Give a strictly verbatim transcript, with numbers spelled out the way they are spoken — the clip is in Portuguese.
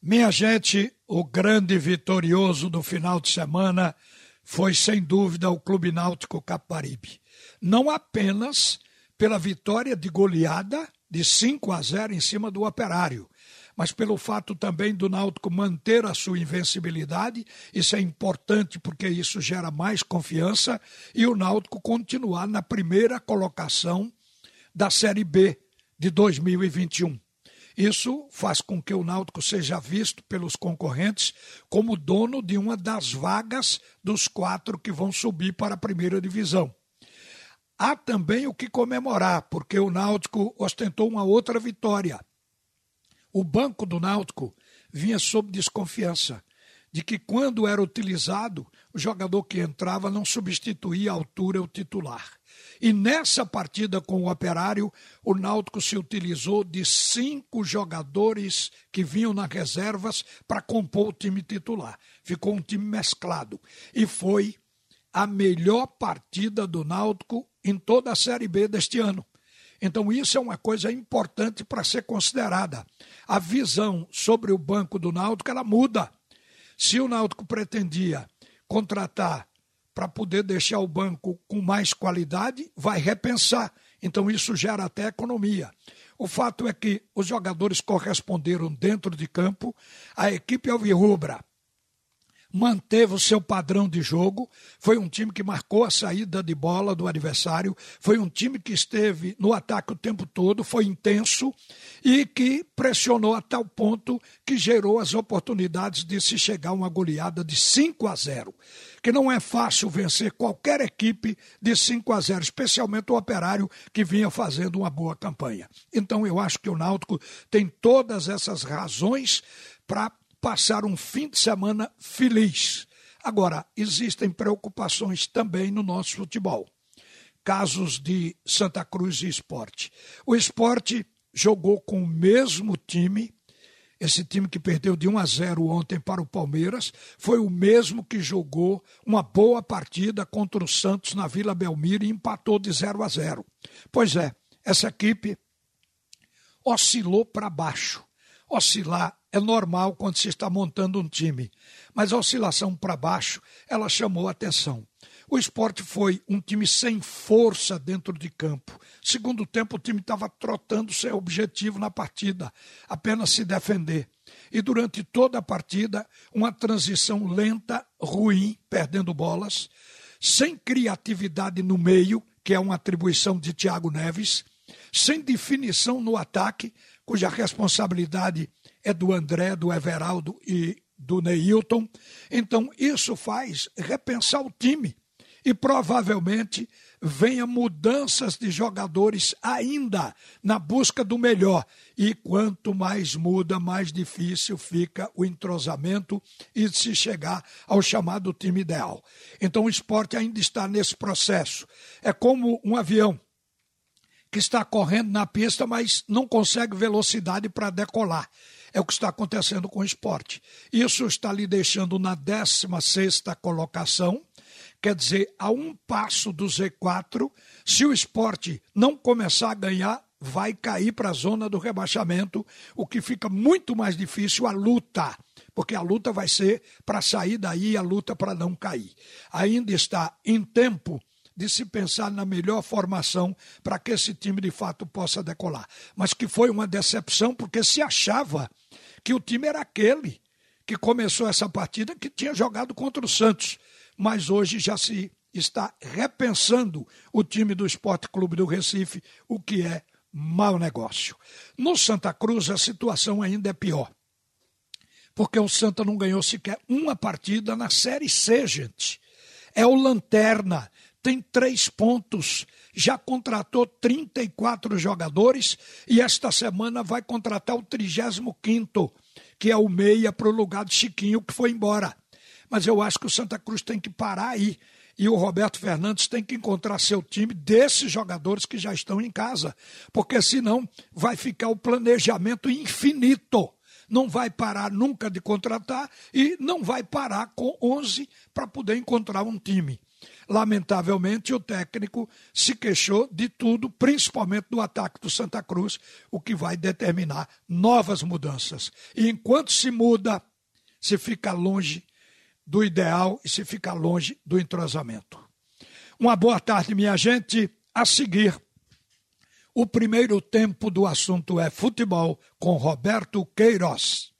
Minha gente, o grande vitorioso do final de semana foi, sem dúvida, o Clube Náutico Capibaribe. Não apenas pela vitória de goleada de cinco a zero em cima do Operário, mas pelo fato também do Náutico manter a sua invencibilidade. Isso é importante porque isso gera mais confiança, e o Náutico continuar na primeira colocação da Série B de dois mil e vinte e um. Isso faz com que o Náutico seja visto pelos concorrentes como dono de uma das vagas dos quatro que vão subir para a primeira divisão. Há também o que comemorar, porque o Náutico ostentou uma outra vitória. O banco do Náutico vinha sob desconfiança de que, quando era utilizado, o jogador que entrava não substituía à altura o titular. E nessa partida com o Operário, o Náutico se utilizou de cinco jogadores que vinham nas reservas para compor o time titular. Ficou um time mesclado. E foi a melhor partida do Náutico em toda a Série B deste ano. Então isso é uma coisa importante para ser considerada. A visão sobre o banco do Náutico, ela muda. Se o Náutico pretendia contratar para poder deixar o banco com mais qualidade, vai repensar. Então isso gera até economia. O fato é que os jogadores corresponderam dentro de campo. A equipe alvirrubra manteve o seu padrão de jogo, foi um time que marcou a saída de bola do adversário, foi um time que esteve no ataque o tempo todo, foi intenso e que pressionou a tal ponto que gerou as oportunidades de se chegar a uma goleada de cinco a zero, que não é fácil vencer qualquer equipe de cinco a zero, especialmente o Operário, que vinha fazendo uma boa campanha. Então eu acho que o Náutico tem todas essas razões para passar um fim de semana feliz. Agora, existem preocupações também no nosso futebol. Casos de Santa Cruz e Sport. O Sport jogou com o mesmo time. Esse time que perdeu de um a zero ontem para o Palmeiras foi o mesmo que jogou uma boa partida contra o Santos na Vila Belmiro e empatou de zero a zero. Pois é, essa equipe oscilou para baixo. Oscilar é normal quando se está montando um time, mas a oscilação para baixo, ela chamou a atenção. O Sport foi um time sem força dentro de campo. Segundo tempo, o time estava trotando seu objetivo na partida, apenas se defender. E durante toda a partida, uma transição lenta, ruim, perdendo bolas, sem criatividade no meio, que é uma atribuição de Thiago Neves, sem definição no ataque, cuja responsabilidade é do André, do Everaldo e do Neilton. Então isso faz repensar o time e provavelmente venha mudanças de jogadores ainda na busca do melhor. E quanto mais muda, mais difícil fica o entrosamento e se chegar ao chamado time ideal. Então o Sport ainda está nesse processo. É como um avião que está correndo na pista, mas não consegue velocidade para decolar. É o que está acontecendo com o Sport. Isso está lhe deixando na décima sexta colocação, quer dizer, a um passo do Z quatro. Se o Sport não começar a ganhar, vai cair para a zona do rebaixamento, o que fica muito mais difícil a luta, porque a luta vai ser para sair daí, a luta para não cair. Ainda está em tempo de se pensar na melhor formação para que esse time de fato possa decolar. Mas que foi uma decepção, porque se achava que o time era aquele que começou essa partida, que tinha jogado contra o Santos. Mas hoje já se está repensando o time do Sport Clube do Recife, o que é mau negócio. No Santa Cruz a situação ainda é pior, porque o Santa não ganhou sequer uma partida na Série C, gente. É o lanterna, tem três pontos, já contratou trinta e quatro jogadores e esta semana vai contratar o trigésimo quinto, que é o meia para o lugar de Chiquinho, que foi embora. Mas eu acho que o Santa Cruz tem que parar aí e o Roberto Fernandes tem que encontrar seu time desses jogadores que já estão em casa, porque senão vai ficar o planejamento infinito. Não vai parar nunca de contratar e não vai parar com onze para poder encontrar um time. Lamentavelmente, o técnico se queixou de tudo, principalmente do ataque do Santa Cruz, o que vai determinar novas mudanças. E enquanto se muda, se fica longe do ideal e se fica longe do entrosamento. Uma boa tarde, minha gente. A seguir, o primeiro tempo do assunto é futebol com Roberto Queiroz.